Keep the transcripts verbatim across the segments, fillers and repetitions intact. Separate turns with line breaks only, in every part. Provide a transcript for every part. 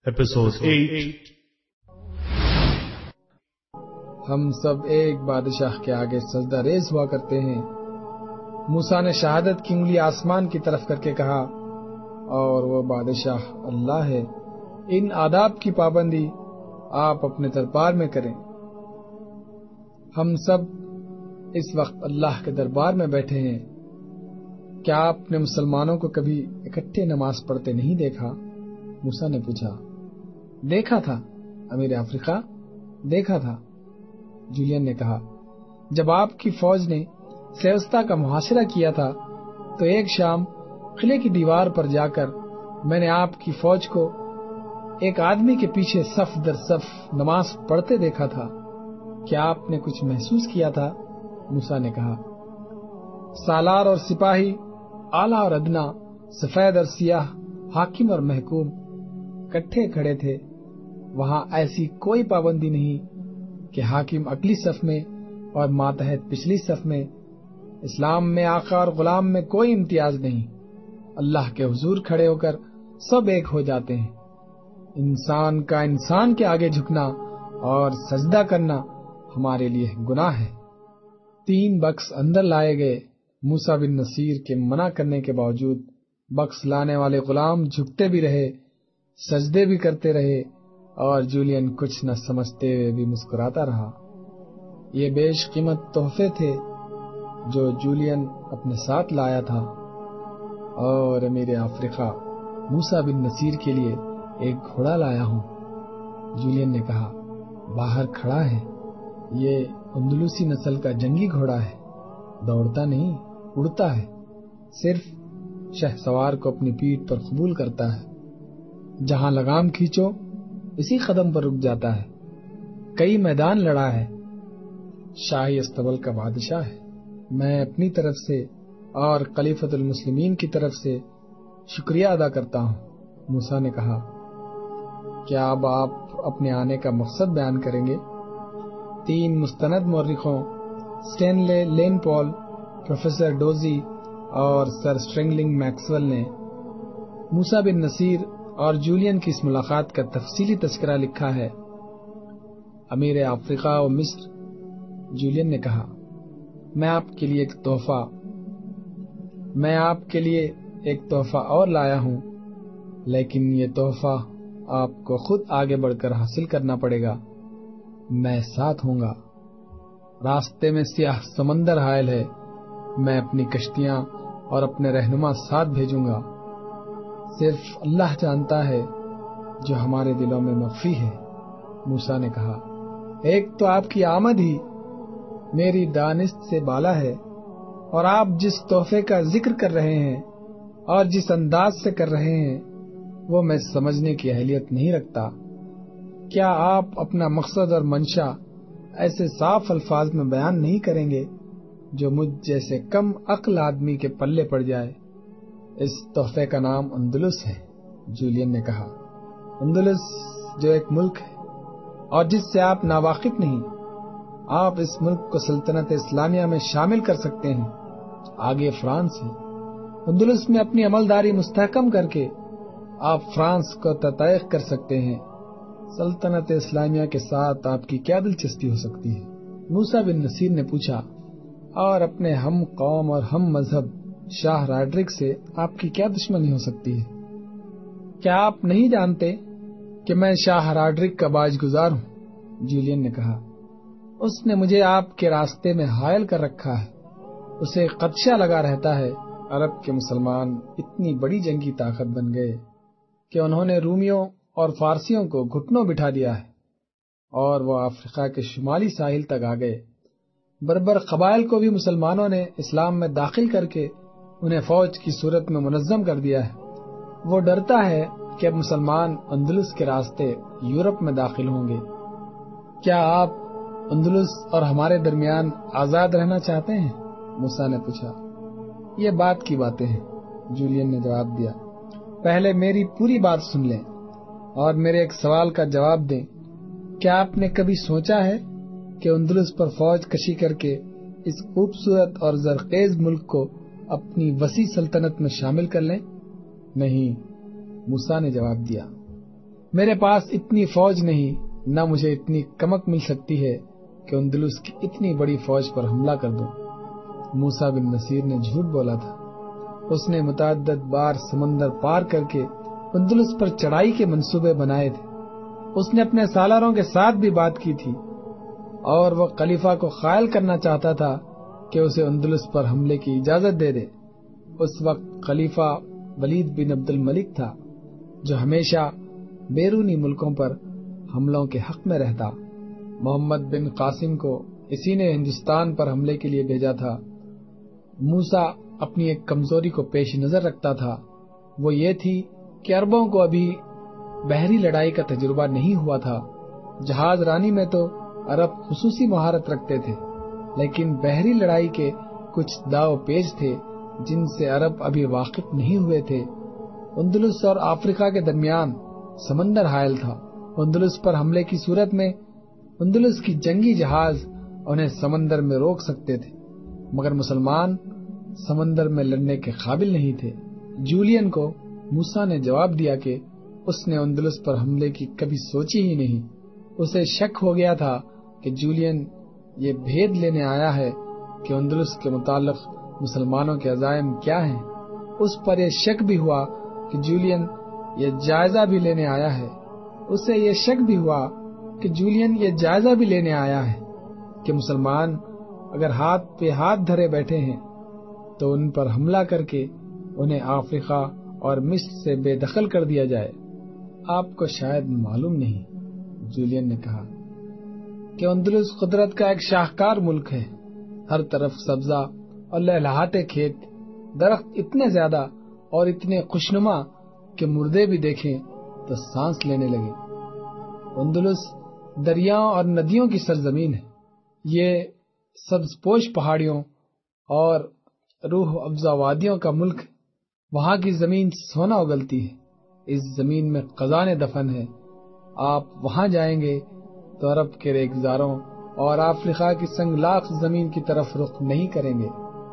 Episode eight.
ہم سب ایک بادشاہ کے آگے سجدہ ریز ہوا کرتے ہیں۔ موسیٰ نے شہادت کی انگلی آسمان کی طرف کر کے کہا، اور وہ بادشاہ اللہ ہے۔ ان آداب کی پابندی آپ اپنے دربار میں کریں۔ ہم سب اس وقت اللہ کے دربار میں بیٹھے ہیں۔ کیا آپ نے مسلمانوں کو کبھی اکٹھے نماز پڑھتے نہیں دیکھا؟ موسیٰ نے پوچھا۔ دیکھا تھا امیر افریقہ، دیکھا تھا، جولین نے کہا۔ جب آپ کی فوج نے سیوستہ کا محاصرہ کیا تھا تو ایک شام قلعے کی دیوار پر جا کر میں نے آپ کی فوج کو ایک آدمی کے پیچھے صف در صف نماز پڑھتے دیکھا تھا۔ کیا آپ نے کچھ محسوس کیا تھا؟ موسیٰ نے کہا۔ سالار اور سپاہی، اعلیٰ اور ادنا، سفید اور سیاہ، حاکم اور محکوم کٹھے کھڑے تھے۔ وہاں ایسی کوئی پابندی نہیں کہ حاکم اگلی صف میں اور ماتحت پچھلی صف میں۔ اسلام میں آقا اور غلام میں کوئی امتیاز نہیں۔ اللہ کے حضور کھڑے ہو کر سب ایک ہو جاتے ہیں۔ انسان کا انسان کے آگے جھکنا اور سجدہ کرنا ہمارے لیے گناہ ہے۔ تین بکس اندر لائے گئے۔ موسیٰ بن نصیر کے منع کرنے کے باوجود بکس لانے والے غلام جھکتے بھی رہے، سجدے بھی کرتے رہے، اور جولین کچھ نہ سمجھتے ہوئے بھی مسکراتا رہا۔ یہ بیش قیمت تحفے تھے جو جولین اپنے ساتھ لایا تھا، اور امیر افریقہ موسیٰ بن نصیر کے لیے ایک گھوڑا لایا ہوں۔ جولین نے کہا۔ باہر کھڑا ہے۔ یہ اندلوسی نسل کا جنگی گھوڑا ہے، دوڑتا نہیں، اڑتا ہے، صرف شہ سوار کو اپنی پیٹھ پر قبول کرتا ہے۔ جہاں لگام کھینچو اسی قدم پر رک جاتا ہے۔ کئی میدان لڑا ہے، شاہی استبل کا بادشاہ ہے۔ میں اپنی طرف سے اور خلیفۃ المسلمین کی طرف سے شکریہ ادا کرتا ہوں۔ موسیٰ نے کہا۔ کیا اب آپ اپنے آنے کا مقصد بیان کریں گے؟ تین مستند مورخوں سٹینلے لین پول، پروفیسر ڈوزی اور سر اسٹرنگلنگ میکسویل نے موسیٰ بن نصیر اور جولین کی اس ملاقات کا تفصیلی تذکرہ لکھا ہے۔ امیر افریقہ و مصر، جولین نے کہا، میں آپ کے لیے ایک تحفہ میں آپ کے لیے ایک تحفہ اور لایا ہوں، لیکن یہ تحفہ آپ کو خود آگے بڑھ کر حاصل کرنا پڑے گا۔ میں ساتھ ہوں گا۔ راستے میں سیاہ سمندر حائل ہے۔ میں اپنی کشتیاں اور اپنے رہنما ساتھ بھیجوں گا۔ صرف اللہ جانتا ہے جو ہمارے دلوں میں مخفی ہے، موسیٰ نے کہا۔ ایک تو آپ کی آمد ہی میری دانست سے بالا ہے، اور آپ جس تحفے کا ذکر کر رہے ہیں اور جس انداز سے کر رہے ہیں وہ میں سمجھنے کی اہلیت نہیں رکھتا۔ کیا آپ اپنا مقصد اور منشا ایسے صاف الفاظ میں بیان نہیں کریں گے جو مجھ جیسے کم عقل آدمی کے پلے پڑ جائے؟ اس تحفے کا نام اندلس ہے، جولین نے کہا۔ اندلس جو ایک ملک ہے اور جس سے آپ ناواقف نہیں۔ آپ اس ملک کو سلطنت اسلامیہ میں شامل کر سکتے ہیں۔ آگے فرانس ہے۔ اندلس میں اپنی عملداری مستحکم کر کے آپ فرانس کو تطبیق کر سکتے ہیں۔ سلطنت اسلامیہ کے ساتھ آپ کی کیا دلچسپی ہو سکتی ہے؟ موسیٰ بن نصیر نے پوچھا۔ اور اپنے ہم قوم اور ہم مذہب شاہ راڈرک سے آپ کی کیا دشمنی ہو سکتی ہے؟ کیا آپ نہیں جانتے کہ میں شاہ راڈرک کا باج گزار ہوں؟ جولین نے کہا۔ اس نے مجھے آپ کے راستے میں حائل کر رکھا ہے۔ اسے خدشہ لگا رہتا ہے عرب کے مسلمان اتنی بڑی جنگی طاقت بن گئے کہ انہوں نے رومیوں اور فارسیوں کو گھٹنوں بٹھا دیا ہے، اور وہ افریقہ کے شمالی ساحل تک آ گئے۔ بربر قبائل کو بھی مسلمانوں نے اسلام میں داخل کر کے انہیں فوج کی صورت میں منظم کر دیا ہے۔ وہ ڈرتا ہے کہ اب مسلمان اندلس کے راستے یورپ میں داخل ہوں گے۔ کیا آپ اندلس اور ہمارے درمیان آزاد رہنا چاہتے ہیں؟ موسیٰ نے پوچھا۔ یہ بات کی باتیں ہیں، جولین نے جواب دیا۔ پہلے میری پوری بات سن لیں اور میرے ایک سوال کا جواب دیں۔ کیا آپ نے کبھی سوچا ہے کہ اندلس پر فوج کشی کر کے اس خوبصورت اور زرخیز ملک کو اپنی وسیع سلطنت میں شامل کر لیں؟ نہیں، موسیٰ نے جواب دیا۔ میرے پاس اتنی فوج نہیں، نہ مجھے اتنی کمک مل سکتی ہے کہ اندلس کی اتنی بڑی فوج پر حملہ کر دوں۔ موسیٰ بن نصیر نے جھوٹ بولا تھا۔ اس نے متعدد بار سمندر پار کر کے اندلس پر چڑھائی کے منصوبے بنائے تھے۔ اس نے اپنے سالاروں کے ساتھ بھی بات کی تھی اور وہ خلیفہ کو قائل کرنا چاہتا تھا کہ اسے اندلس پر حملے کی اجازت دے دے۔ اس وقت خلیفہ ولید بن عبد الملک تھا، جو ہمیشہ بیرونی ملکوں پر حملوں کے حق میں رہتا۔ محمد بن قاسم کو اسی نے ہندوستان پر حملے کے لیے بھیجا تھا۔ موسیٰ اپنی ایک کمزوری کو پیش نظر رکھتا تھا، وہ یہ تھی کہ عربوں کو ابھی بحری لڑائی کا تجربہ نہیں ہوا تھا۔ جہاز رانی میں تو عرب خصوصی مہارت رکھتے تھے، لیکن بحری لڑائی کے کچھ داؤ پیچ تھے جن سے عرب ابھی واقف نہیں ہوئے تھے۔ اندلس اور افریقہ کے درمیان سمندر حائل تھا۔ اندلس پر حملے کی صورت میں اندلس کی جنگی جہاز انہیں سمندر میں روک سکتے تھے، مگر مسلمان سمندر میں لڑنے کے قابل نہیں تھے۔ جولین کو موسیٰ نے جواب دیا کہ اس نے اندلس پر حملے کی کبھی سوچی ہی نہیں۔ اسے شک ہو گیا تھا کہ جولین یہ بھید لینے آیا ہے کہ اندلس کے متعلق مسلمانوں کے عزائم کیا ہیں۔ اس پر یہ شک بھی ہوا کہ جولین یہ جائزہ بھی لینے آیا ہے اسے یہ شک بھی ہوا کہ جولین یہ جائزہ بھی لینے آیا ہے کہ مسلمان اگر ہاتھ پہ ہاتھ دھرے بیٹھے ہیں تو ان پر حملہ کر کے انہیں افریقہ اور مصر سے بے دخل کر دیا جائے۔ آپ کو شاید معلوم نہیں، جولین نے کہا، کہ اندلس قدرت کا ایک شاہکار ملک ہے۔ ہر طرف سبزہ اور لہلہاتے کھیت، درخت اتنے زیادہ اور اتنے خوشنما کہ مردے بھی دیکھیں تو سانس لینے لگے۔ اندلس دریاؤں اور ندیوں کی سرزمین ہے۔ یہ سبز پوش پہاڑیوں اور روح افزا وادیوں کا ملک ہے۔ وہاں کی زمین سونا اگلتی ہے۔ اس زمین میں خزانے دفن ہے۔ آپ وہاں جائیں گے تو عرب کے ریگزاروں اور افریقہ کی سنگلاخ زمین کی طرف رخ نہیں کریں گے۔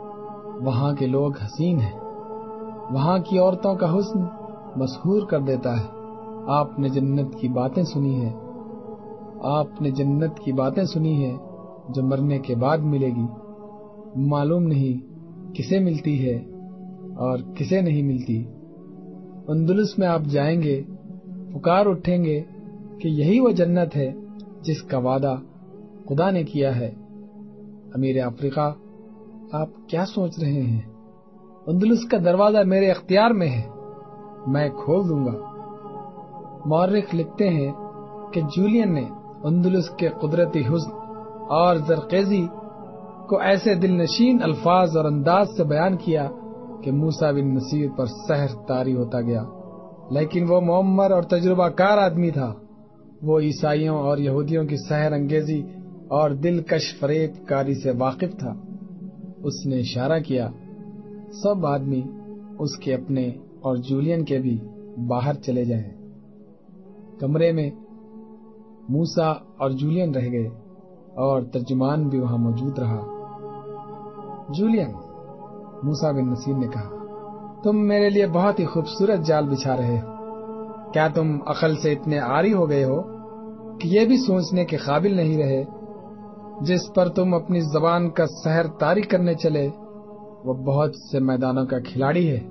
وہاں کے لوگ حسین ہیں۔ وہاں کی عورتوں کا حسن مسحور کر دیتا ہے۔ آپ نے جنت کی باتیں سنی ہے آپ نے جنت کی باتیں سنی ہے جو مرنے کے بعد ملے گی۔ معلوم نہیں کسے ملتی ہے اور کسے نہیں ملتی۔ اندلس میں آپ جائیں گے، پکار اٹھیں گے کہ یہی وہ جنت ہے جس کا وعدہ خدا نے کیا ہے۔ امیر افریقہ، آپ کیا سوچ رہے ہیں؟ اندلس کا دروازہ میرے اختیار میں ہے، میں کھول دوں گا۔ مورخ لکھتے ہیں کہ جولین نے اندلس کے قدرتی حسن اور زرخیزی کو ایسے دل نشین الفاظ اور انداز سے بیان کیا کہ موسیٰ بن نصیر پر سحر طاری ہوتا گیا۔ لیکن وہ معمر اور تجربہ کار آدمی تھا۔ وہ عیسائیوں اور یہودیوں کی سحر انگیزی اور دلکش فریب کاری سے واقف تھا۔ اس نے اشارہ کیا، سب آدمی اس کے اپنے اور جولین کے بھی باہر چلے جائیں۔ کمرے میں موسیٰ اور جولین رہ گئے اور ترجمان بھی وہاں موجود رہا۔ جولین، موسیٰ بن نصیر نے کہا، تم میرے لیے بہت ہی خوبصورت جال بچھا رہے ہو۔ کیا تم عقل سے اتنے عاری ہو گئے ہو کہ یہ بھی سوچنے کے قابل نہیں رہے جس پر تم اپنی زبان کا سحر طاری کرنے چلے وہ بہت سے میدانوں کا کھلاڑی ہے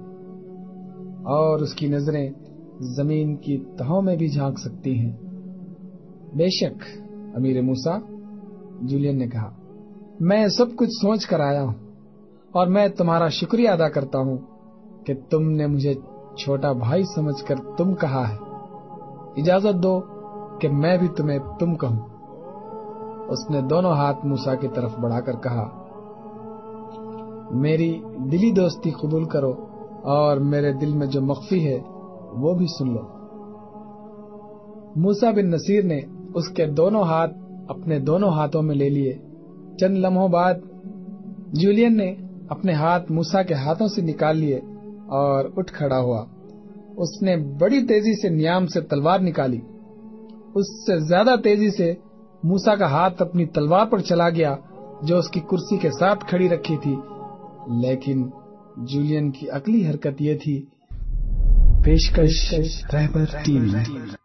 اور اس کی نظریں زمین کی تہوں میں بھی جھانک سکتی ہیں؟ بے شک امیر موسیٰ، جولین نے کہا، میں سب کچھ سوچ کر آیا ہوں اور میں تمہارا شکریہ ادا کرتا ہوں کہ تم نے مجھے چھوٹا بھائی سمجھ کر تم کہا ہے۔ اجازت دو کہ میں بھی تمہیں تم کہوں۔ اس نے دونوں ہاتھ موسیٰ کی طرف بڑھا کر کہا، میری دلی دوستی قبول کرو اور میرے دل میں جو مخفی ہے وہ بھی سن لو۔ موسیٰ بن نصیر نے اس کے دونوں ہاتھ اپنے دونوں ہاتھوں میں لے لیے۔ چند لمحوں بعد جولین نے اپنے ہاتھ موسیٰ کے ہاتھوں سے نکال لیے اور اٹھ کھڑا ہوا۔ اس نے بڑی تیزی سے نیام سے تلوار نکالی۔ اس سے زیادہ تیزی سے موسیٰ کا ہاتھ اپنی تلوار پر چلا گیا جو اس کی کرسی کے ساتھ کھڑی رکھی تھی، لیکن جولین کی عقلی حرکت یہ تھی۔ پیشکش رہبر ٹی وی۔